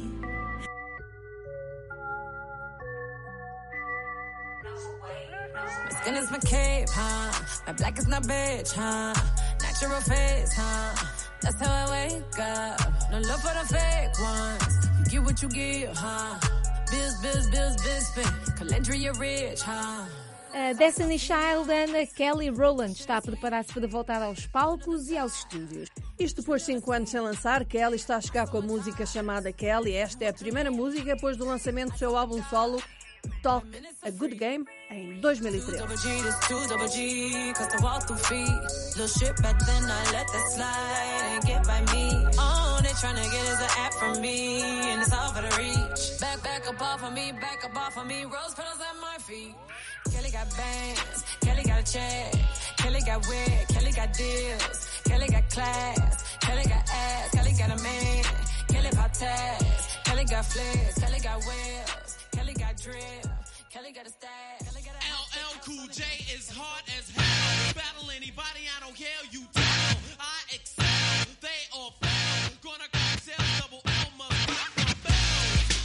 My skin is my cape, huh? My black is my bitch, huh? Natural face, huh? That's how I wake up. No love for the fake ones. You get what you give, huh? Bills, spin. Calendria, you're rich, huh? Destiny Child, Ana, Kelly Rowland está a preparar-se para voltar aos palcos e aos estúdios. Isto depois de 5 anos sem lançar, Kelly está a chegar com a música chamada Kelly. Esta é a primeira música depois do lançamento do seu álbum solo Talk a Good Game em 2013. Kelly got bands, Kelly got a check, Kelly got wig, Kelly got deals, Kelly got class, Kelly got ass, Kelly got a man, Kelly got tags, Kelly got flares, Kelly got wheels, Kelly got drip, Kelly got a stack, Kelly got a LL Cool J is hard as hell. Battle anybody, I don't care, you tell. I excel, they all fail. Gonna cocktail, double L must rock the bell.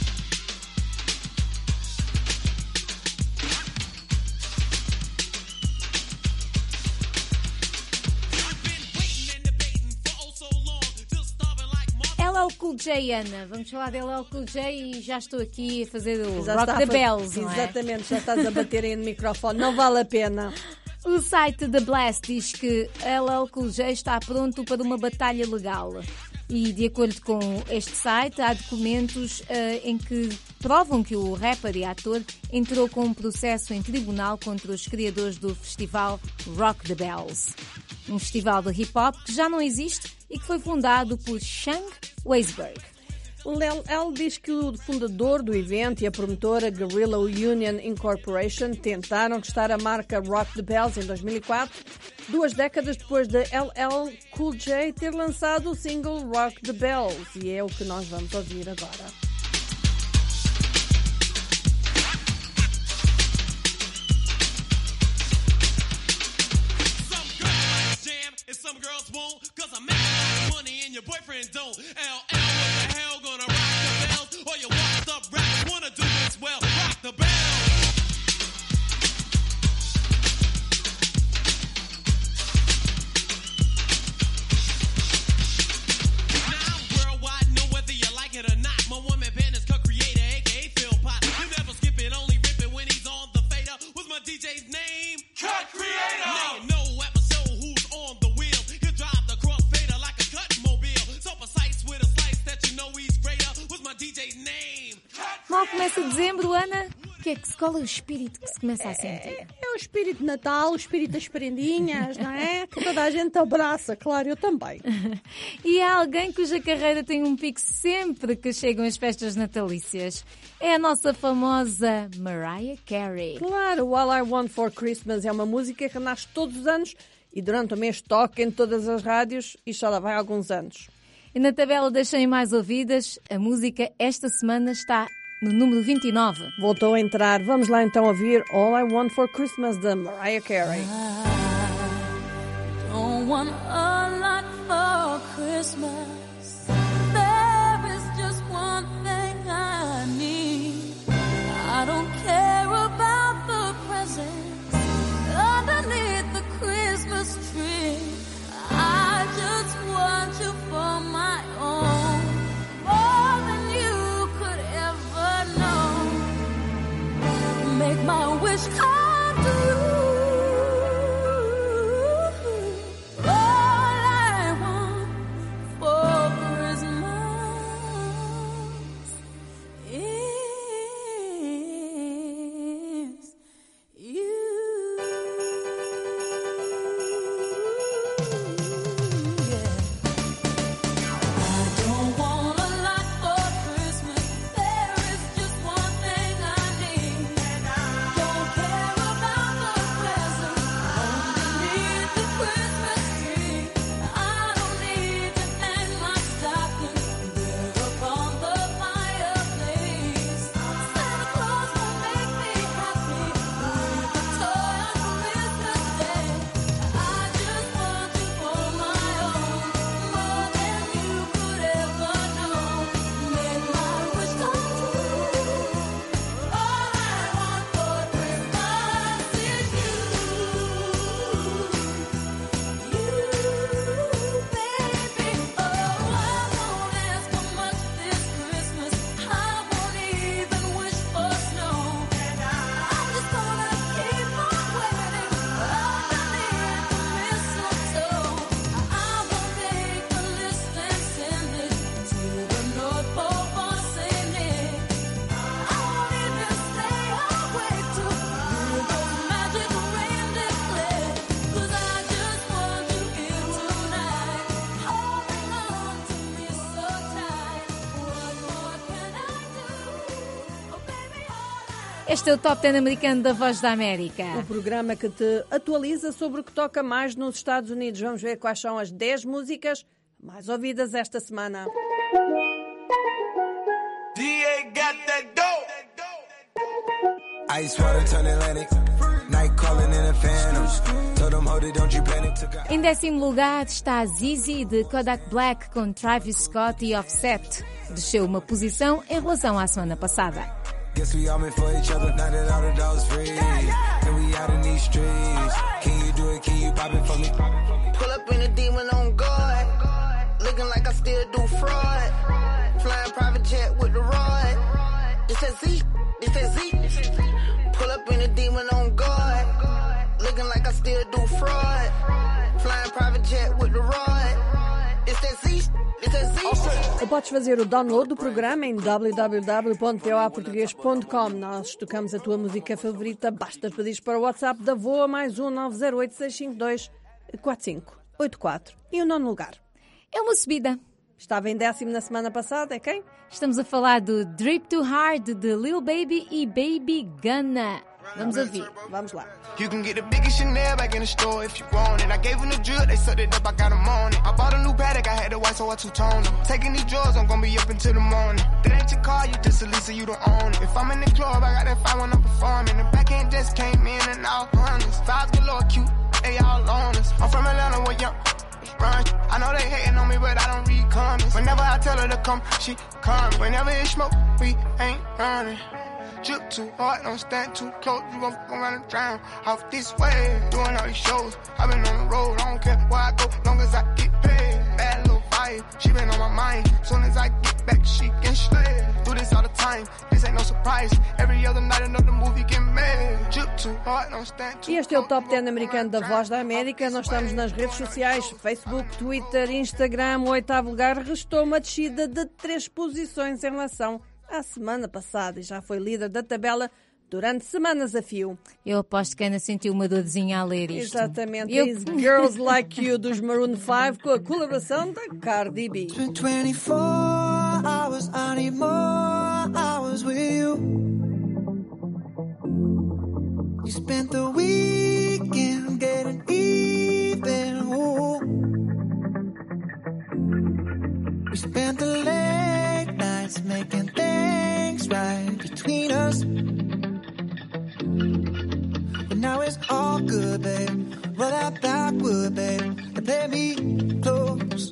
I've been waiting and debating for oh so long, still starving like LL Cool J, Ana. Vamos falar de LL Cool J e já estou aqui a fazer o Já Rock está the Bells, não é? Exatamente, já estás a bater aí no microfone, não vale a pena. O site The Blast diz que LL Cool J está pronto para uma batalha legal. E, de acordo com este site, há documentos em que provam que o rapper e ator entrou com um processo em tribunal contra os criadores do festival Rock the Bells. Um festival de hip-hop que já não existe e que foi fundado por Shang Weisberg. O LL diz que o fundador do evento e a promotora Guerrilla Union Incorporation tentaram testar a marca Rock the Bells em 2004, 2 décadas depois de LL Cool J ter lançado o single Rock the Bells, e é o que nós vamos ouvir agora. Some girls won't, 'cause I'm making a lot of money and your boyfriend don't. LL, what the hell, gonna rock the bells? Or you washed up rappers wanna do this well, rock the bells. Now I'm worldwide, know whether you like it or not. My woman band is co-creator, aka Phil Pot. You never skip it, only rip it when he's on the fader. What's my DJ's name? Cut Creator! Now you know episode who's on the wheel. He'll drive the crossfader like a cut mobile. So precise with a slice that you know he's greater. What's my DJ's name? Mal começa dezembro, Ana. Qual é o espírito que se começa a sentir? É o espírito de Natal, o espírito das prendinhas, não é? Que toda a gente abraça, claro, eu também. E há alguém cuja carreira tem um pico sempre que chegam as festas natalícias. É a nossa famosa Mariah Carey. Claro, All I Want for Christmas é uma música que nasce todos os anos e durante o mês toca em todas as rádios e já lá vai há alguns anos. E na tabela das 100 mais ouvidas, a música esta semana está no número 29. Voltou a entrar. Vamos lá então ouvir All I Want for Christmas de Mariah Carey. I don't want a lot for Christmas. There is just one thing I need. I don't care about the presents underneath the Christmas tree. I just want you for my own, more than you could ever know. Make my wish come true. All I want for Christmas is Este é o Top 10 americano da Voz da América. O programa que te atualiza sobre o que toca mais nos Estados Unidos. Vamos ver quais são as 10 músicas mais ouvidas esta semana. DA got that dope. Ice water turn Atlantic. Night calling in a phantom. Told them hold it, don't you panic. Em 10º lugar está Zizi de Kodak Black com Travis Scott e Offset. Desceu uma posição em relação à semana passada. Guess we all meant for each other. Now that all the dogs free, and we out in these streets. Can you do it? Can you pop it for me? Pull up in a demon on guard, looking like I still do fraud. Flying private jet with the rod. This that Z, this that Z. Pull up in a demon on guard, looking like I still do fraud. Flying private jet with the rod. This that Z. Podes fazer o download do programa em www.voaportugues.com. Nós tocamos a tua música favorita. Basta pedir para o WhatsApp da VOA mais 1-908-652-4584. E o 9º lugar? É uma subida. Estava em 10º na semana passada, é quem? Estamos a falar do Drip Too Hard de Lil Baby e Baby Gunna. Vamos ouvir. Vamos lá. You can get the biggest Chanel back in the store if you want it. I gave them the drill, they sucked it up, I got them on it. I bought a new Patek, I had the white, so I two-toned them. Taking these drugs, I'm gonna be up until the morning. That ain't your car, you just a Lisa, you don't own it. If I'm in the club, I got that 5 when I'm performing. The backhand just came in and all honest. Vibes galore, cute, they all on us. I'm from Atlanta, where young run. I know they hating on me, but I don't read comments. Whenever I tell her to come, she come. Whenever it's smoke, we ain't running. Drip too hard, don't stand too close. You gon' fuck around and drown off this way. Doing all these shows, I've been on the road. I don't care where I go, long as I get paid. Bad little vibe, she been on my mind. Soon as I get back, she can slay. Do this all the time, this ain't no surprise. Every other night another movie get made. Drip too hard, don't stand too E este é o Top 10 americano da Voz da América. Nós estamos nas redes sociais, Facebook, Twitter, Instagram. O 8º lugar restou uma descida de 3 posições em relação à semana passada e já foi líder da tabela durante semanas a fio. Eu aposto que a Ana sentiu uma dorzinha a ler isto. Exatamente. Girls Like You dos Maroon 5 com a colaboração da Cardi B. 24 hours, I need more hours with you. You spent the weekend getting even. Ooh. We spent the late nights making things right between us. But now it's all good, babe. Roll that backward, babe, and play me close.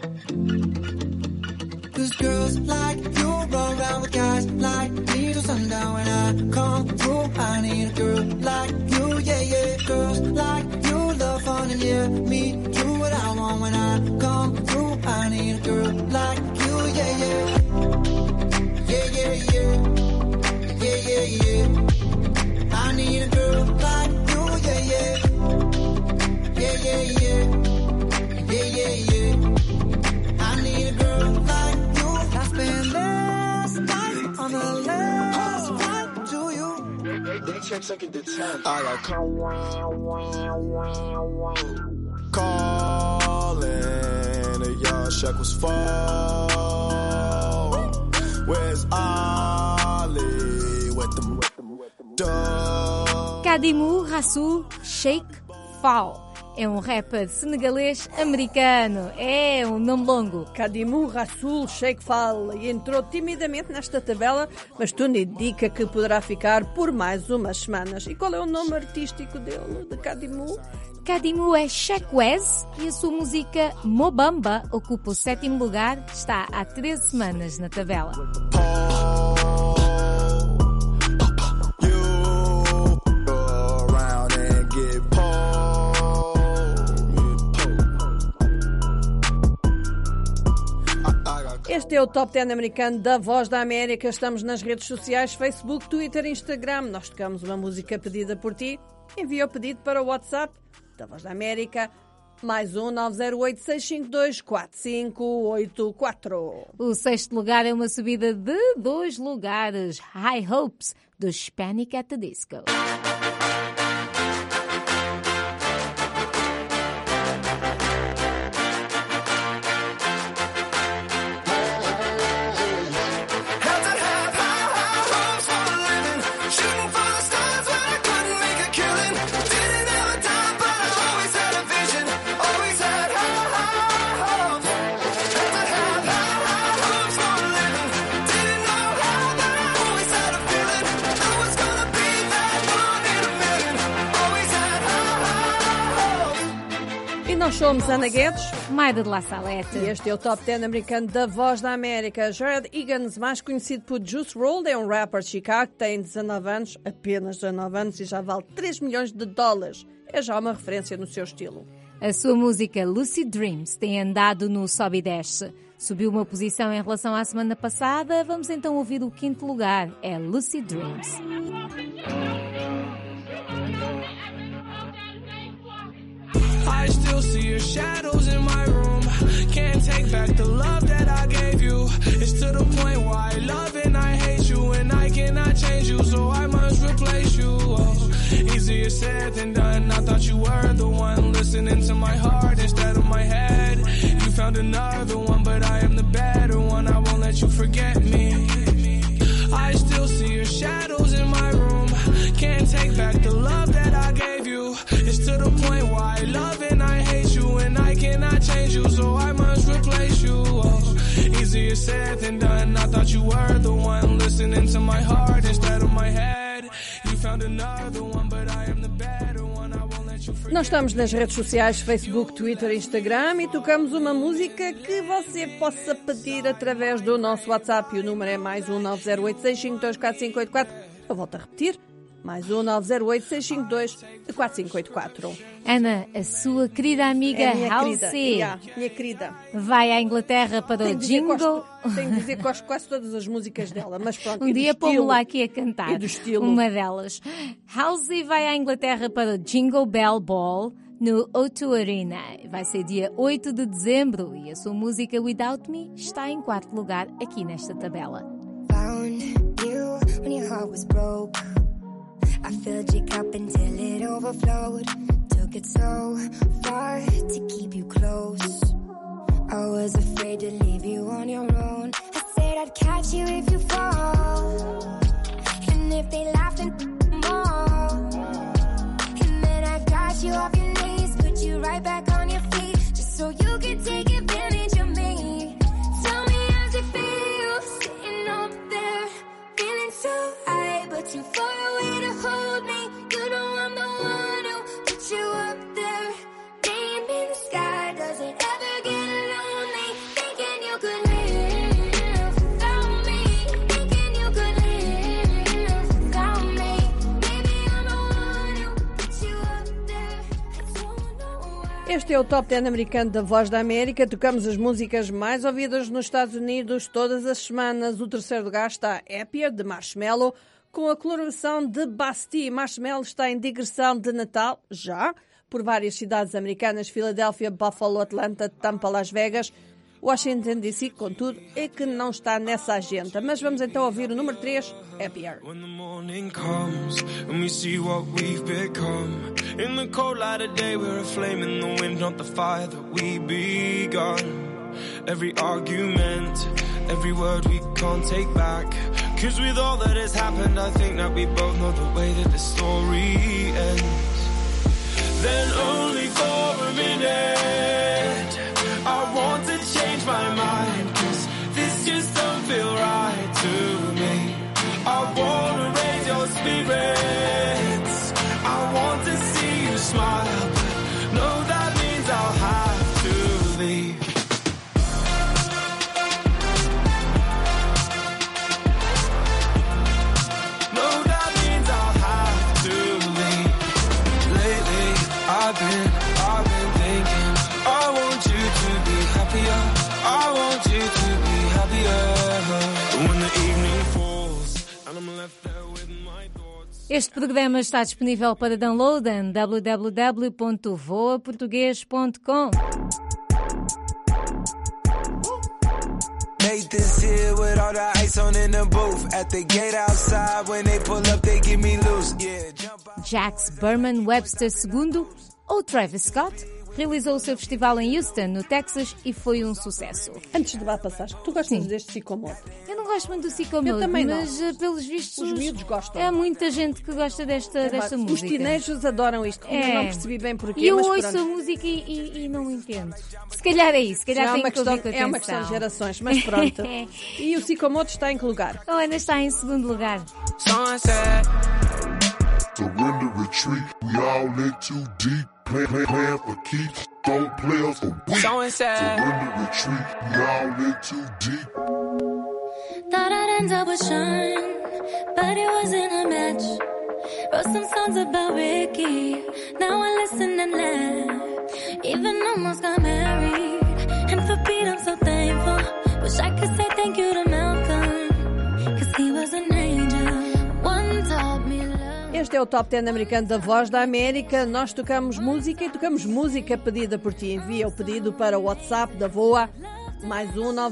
'Cause girls like you run around with guys like me till sundown. When I come through, I need a girl like you, yeah, yeah. Girls like you love fun and yeah, me do what I want. When I come through, I need a girl like you, yeah, yeah. Yeah, yeah, yeah. Yeah, yeah, yeah. I need a girl like you, yeah, yeah. Yeah, yeah, yeah. Yeah, yeah, yeah. I need a girl like you. I spent last night on the last flight to you. They check second to 10. I got calling, the young shekels fall. Where's Ali with them dog? Kadimou Rassoul Sheikh Fall. É um rapper senegalês americano. É um nome longo. Kadimou Rassoul Sheikh Fall e entrou timidamente nesta tabela, mas tudo indica que poderá ficar por mais umas semanas. E qual é o nome artístico dele, de Kadimou? Kadimou é Sheck Wes e a sua música Mobamba ocupa o 7º lugar, está há 13 semanas na tabela. Este é o Top 10 americano da Voz da América. Estamos nas redes sociais, Facebook, Twitter e Instagram. Nós tocamos uma música pedida por ti. Envia o pedido para o WhatsApp da Voz da América, mais 908-652-4584. O 6º lugar é uma subida de 2 lugares. High Hopes, dos Panic! At the Disco. Shouldn't Nós somos Ana Guedes, Mayra de La Salete. E este é o Top 10 americano da Voz da América. Jared Higgins, mais conhecido por Juice WRLD, é um rapper de Chicago que tem 19 anos, apenas 19 anos, e já vale $3 milhões. É já uma referência no seu estilo. A sua música Lucid Dreams tem andado no sobe e desce. Subiu uma posição em relação à semana passada. Vamos então ouvir o 5º lugar. É Lucid Dreams. I still see your shadows in my room. Can't take back the love that I gave you. It's to the point where I love and I hate you, and I cannot change you, so I must replace you. Oh, easier said than done. I thought you were the one listening to my heart instead of my head. You found another one, but I am the better one. I won't let you forget me. I still see your shadows in my room. Can't take back the love that I gave you. It's to the point where I love and I hate you, and I cannot change you, so I must replace you. Oh, easier said than done. I thought you were the one listening to my heart instead of my head. You found another one, but I am the better one. I won't let you forget. Nós estamos nas redes sociais, Facebook, Twitter, Instagram, e tocamos uma música que você possa pedir através do nosso WhatsApp. E o número é mais 1-908-652-4584. Eu volto a repetir. Mais 1-908-652-4584. Ana, a sua querida amiga Halsey. Minha querida. Vai à Inglaterra para o jingle. Tenho de dizer que gosto quase todas as músicas dela, mas pronto. Um dia pomos lá aqui a cantar. E do estilo. Uma delas. Halsey vai à Inglaterra para o Jingle Bell Ball no O2 Arena. Vai ser dia 8 de dezembro e a sua música Without Me está em 4º lugar aqui nesta tabela. Found you when your heart was broke. I filled your cup until it overflowed. Took it so far to keep you close. I was afraid to leave you on your own. I said I'd catch you if you fall. And if they laughed and more. And then I got you off your knees, put you right back on your feet, just so you could take advantage of me. Tell me how's it feel, sitting up there, feeling so high, but too far away to hold me. You know I'm the one who put you up there. Name in the sky, does it ever get lonely? Thinking you could live without me. Thinking you could live without me. Maybe I'm the one who put you up there. I don't know why. Este é o Top 10 americano da Voz da América. Tocamos as músicas mais ouvidas nos Estados Unidos todas as semanas. O 3º lugar está Happier, de Marshmello, com a colaboração de Bastille. Marshmello está em digressão de Natal, já, por várias cidades americanas: Filadélfia, Buffalo, Atlanta, Tampa, Las Vegas. Washington DC, contudo, é que não está nessa agenda. Mas vamos então ouvir o número 3, Happier. When the morning comes and we see what we've become, in the cold light of day we're a flame in the wind, not the fire that we begun. Every argument, every word we can't take back, 'cause with all that has happened I think that we both know the way that the story ends. Then only for a minute I want to change my mind, 'cause this just don't feel right to me. I wanna raise your spirits, I want to see you smile, but no, that means I'll have to leave. I've been thinking, I want you to be happier, I want you to be happier. When the evening falls and I'm left there with my thoughts. Este programa está disponível para download em www.voaportugues.com. Made this here with all the ice on in the booth. At the gate outside, when they pull up, they give me loose. Yeah, Jax Berman Webster II ou Travis Scott realizou o seu festival em Houston, no Texas, e foi um sucesso. Antes de lá passar, tu gostas deste Sycamore? Eu não gosto muito do Sycamore, eu também não. Mas pelos vistos os miúdos gostam. Há muita gente que gosta desta música. Os teenagers adoram isto, eu não percebi bem porquê. E eu mas ouço a música e não entendo. Se calhar é isso, se calhar tem que ouvir com atenção. É uma questão de gerações, mas pronto. E o Sycamore está em que lugar? Oh, ainda está em 2º lugar. The window retreat, we all in too deep. Playing for keeps, don't play us for weak. So inside. Surrender, retreat, we all in too deep. Thought I'd end up with Sean, but it wasn't a match. Wrote some songs about Ricky, now I listen and laugh. Even almost got married, and for Pete I'm so thankful. Wish I could say thank you to Malcolm, cause he was an angel. One taught me love. Este é o Top 10 americano da Voz da América. Nós tocamos música e tocamos música pedida por ti. Envia o pedido para o WhatsApp da VOA, mais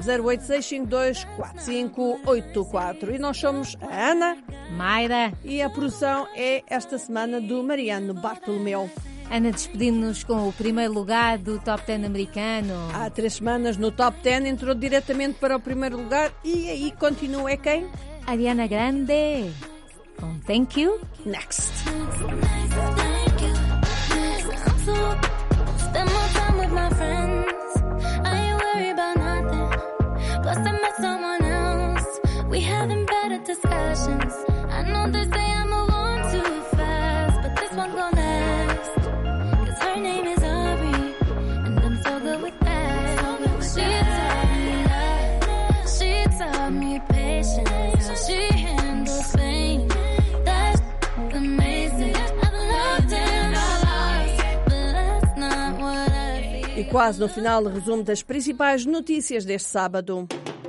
908-652-4584. E nós somos a Ana, Mayra, e a produção é esta semana do Mariano Bartolomeu. Ana, despedindo-nos com o primeiro lugar do Top 10 americano. Há 3 semanas no Top 10 entrou diretamente para o primeiro lugar e aí continua. É quem? Ariana Grande, com Thank You Next. Spend more time with my friends, I ain't worried about nothing. Plus I met someone else, we having better discussions. I know they say I move on too fast, but this one's gonna last. Cause her name is Aubrey, and I'm so good with that. She taught me patience, how she handles pain. That's amazing. I've loved and lost, but that's not what I feel. E quase no final, resumo das principais notícias deste sábado.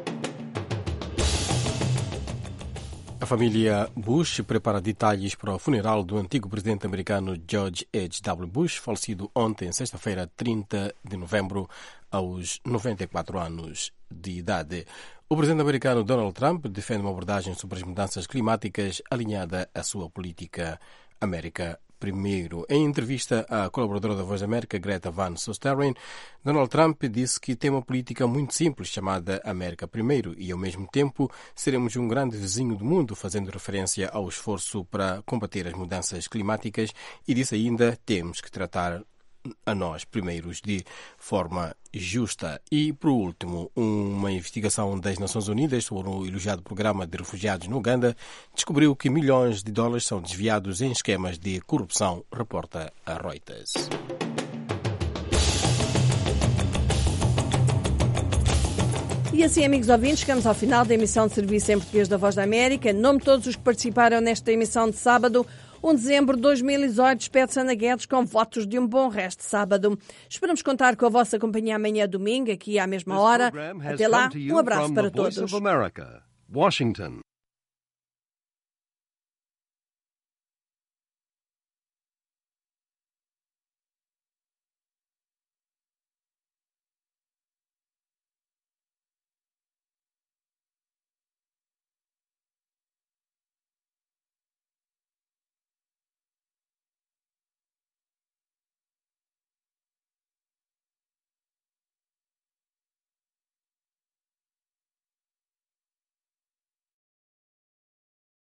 A família Bush prepara detalhes para o funeral do antigo presidente americano George H.W. Bush, falecido ontem, sexta-feira, 30 de novembro, aos 94 anos de idade. O presidente americano Donald Trump defende uma abordagem sobre as mudanças climáticas alinhada à sua política América Primeiro. Em entrevista à colaboradora da Voz da América, Greta Van Susteren, Donald Trump disse que tem uma política muito simples chamada América Primeiro e, ao mesmo tempo, seremos um grande vizinho do mundo, fazendo referência ao esforço para combater as mudanças climáticas, e disse ainda: temos que tratar a nós primeiros de forma justa. E, por último, uma investigação das Nações Unidas sobre o elogiado programa de refugiados no Uganda descobriu que milhões de dólares são desviados em esquemas de corrupção, reporta a Reuters. E assim, amigos ouvintes, chegamos ao final da emissão de serviço em português da Voz da América. Em nome de todos os que participaram nesta emissão de sábado, 1 de dezembro de 2018, despede-se Ana Guedes com votos de um bom resto de sábado. Esperamos contar com a vossa companhia amanhã domingo, aqui à mesma hora. Até lá, um abraço para todos. Washington.